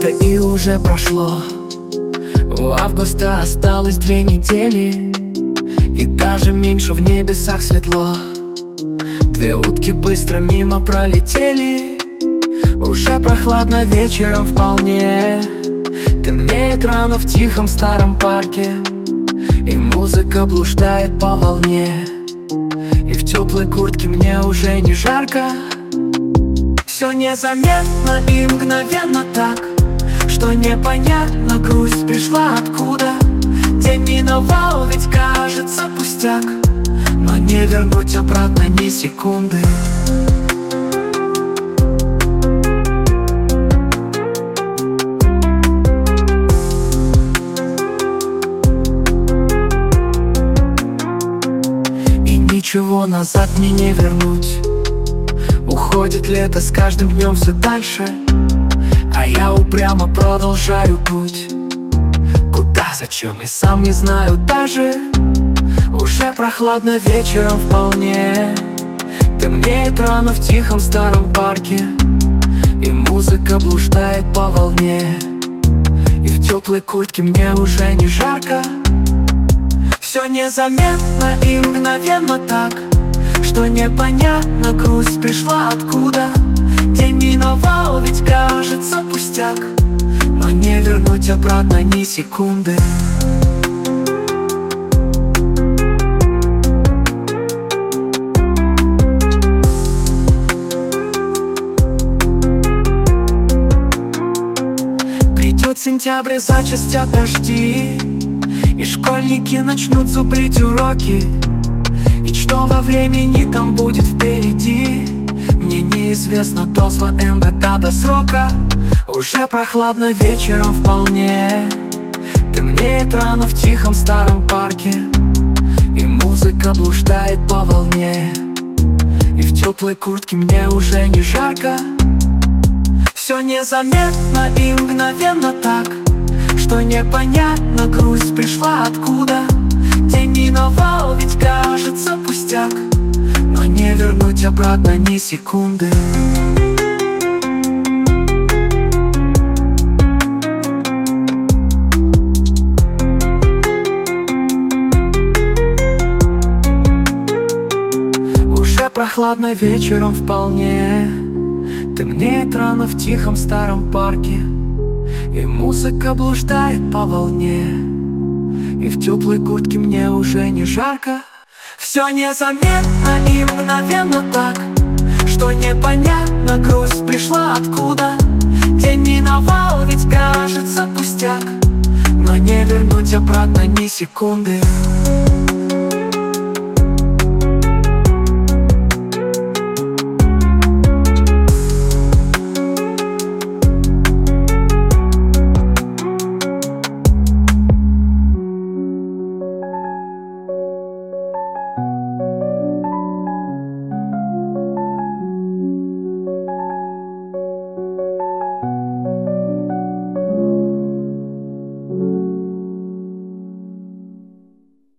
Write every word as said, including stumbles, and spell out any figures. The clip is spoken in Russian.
лето и уже прошло. У августа осталось две недели, и даже меньше в небесах светло. Две утки быстро мимо пролетели. Уже прохладно вечером вполне. Темнеет рано в тихом старом парке, и музыка блуждает по волне. И в теплой куртке мне уже не жарко. Все незаметно и мгновенно так, что непонятно, грусть пришла откуда. День миновал, ведь кажется пустяк, но не вернуть обратно ни секунды. И ничего назад мне не вернуть. Уходит лето с каждым днем все дальше, а я упрямо продолжаю путь. Куда, зачем, и сам не знаю даже. Уже прохладно вечером вполне. Темнеет рано в тихом старом парке, и музыка блуждает по волне. И в теплой куртке мне уже не жарко. Все незаметно и мгновенно так, что непонятно, грусть пришла откуда. День миновал, ведь кажется пустяк, но не вернуть обратно ни секунды. Придет сентябрь, зачастят дожди, и школьники начнут зубрить уроки. И что во времени там будет впереди, мне неизвестно, до СВМБ до срока. Уже прохладно вечером вполне. Темнеет рано в тихом старом парке, и музыка блуждает по волне. И в теплой куртке мне уже не жарко. Все незаметно и мгновенно так, что непонятно, грусть пришла откуда. День миновал, ведь кажется пустяк, но не вернуть обратно ни секунды. Уже прохладно вечером вполне. Темнеет рано в тихом старом парке, и музыка блуждает по волне. И в теплой куртке мне уже не жарко. Все незаметно и мгновенно так, что непонятно, грусть пришла откуда. День миновал, ведь кажется пустяк, но не вернуть обратно ни секунды.